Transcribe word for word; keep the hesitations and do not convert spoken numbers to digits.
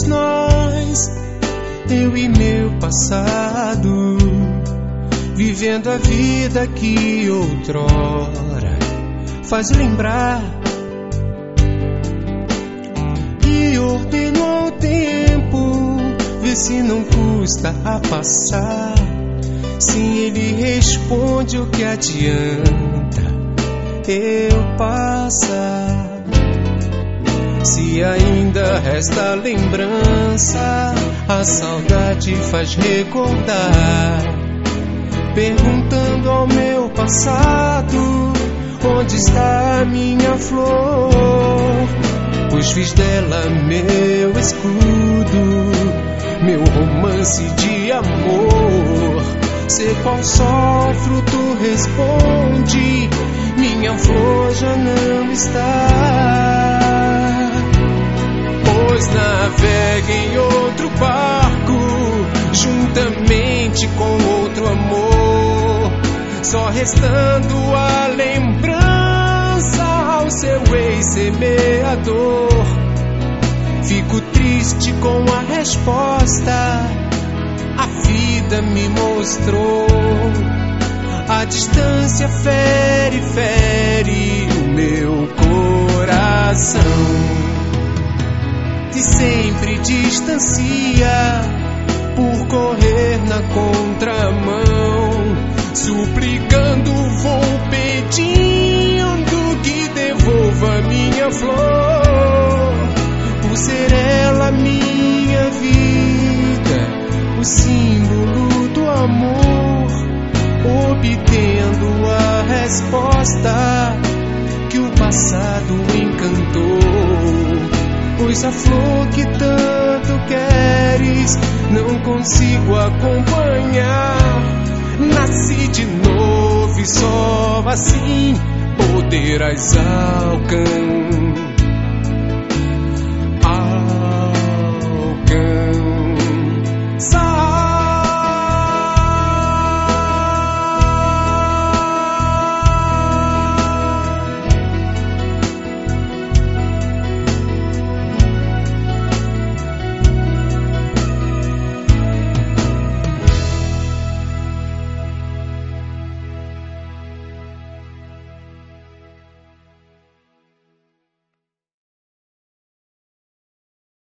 somos nós, eu e meu passado, vivendo a vida que outrora faz lembrar. E ordeno ao tempo, vê se não custa a passar. Sim, ele responde: o que adianta eu passar? Se ainda resta lembrança, a saudade faz recordar, perguntando ao meu passado: onde está a minha flor? Pois fiz dela meu escudo, meu romance de amor. Ser qual sol, fruto responde: minha flor já não está. Pois navega em outro barco, juntamente com outro amor, só restando a lembrança ao seu ex-semeador. Fico triste com a resposta, a vida me mostrou. A distância fere, fere o meu coração, e sempre distancia por correr na contramão. Suplicando vou pedindo que devolva minha flor, por ser ela minha vida, o símbolo do amor, obtendo a resposta que o passado encantou. Pois a flor que tanto queres não consigo acompanhar. Nasci de novo e só assim poderás alcançar.